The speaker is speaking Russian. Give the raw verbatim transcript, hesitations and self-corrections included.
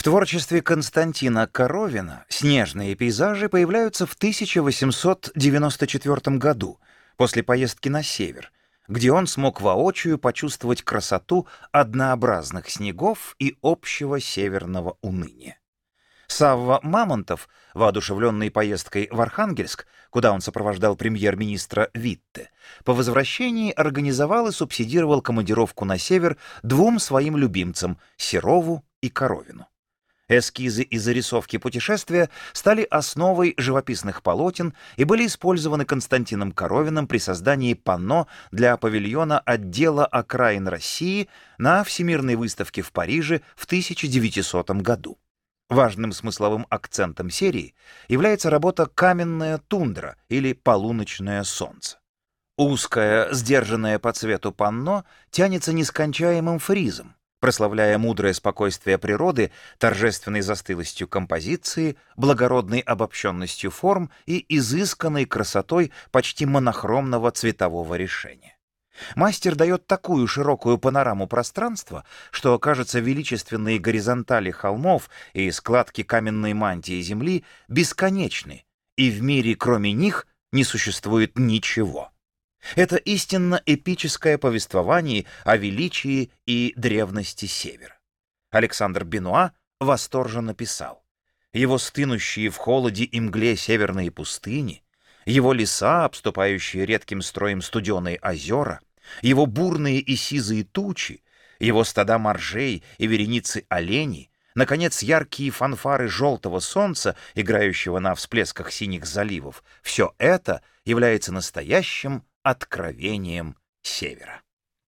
творчестве Константина Коровина снежные пейзажи появляются в тысяча восемьсот девяносто четвёртом году, после поездки на север, где он смог воочию почувствовать красоту однообразных снегов и общего северного уныния. Савва Мамонтов, воодушевленный поездкой в Архангельск, куда он сопровождал премьер-министра Витте, по возвращении организовал и субсидировал командировку на север двум своим любимцам — Серову и Коровину. Эскизы и зарисовки путешествия стали основой живописных полотен и были использованы Константином Коровиным при создании панно для павильона отдела окраин России на Всемирной выставке в Париже в тысяча девятисотом году. Важным смысловым акцентом серии является работа «Каменная тундра» или «Полуночное солнце». Узкое, сдержанное по цвету панно тянется нескончаемым фризом, прославляя мудрое спокойствие природы, торжественной застылостью композиции, благородной обобщенностью форм и изысканной красотой почти монохромного цветового решения. Мастер дает такую широкую панораму пространства, что, кажется, величественные горизонтали холмов и складки каменной мантии земли бесконечны, и в мире кроме них не существует ничего. Это истинно эпическое повествование о величии и древности Севера. Александр Бенуа восторженно писал: его стынущие в холоде и мгле северные пустыни, его леса, обступающие редким строем студеные озера, его бурные и сизые тучи, его стада моржей и вереницы оленей, наконец, яркие фанфары желтого солнца, играющего на всплесках синих заливов — все это является настоящим откровением Севера.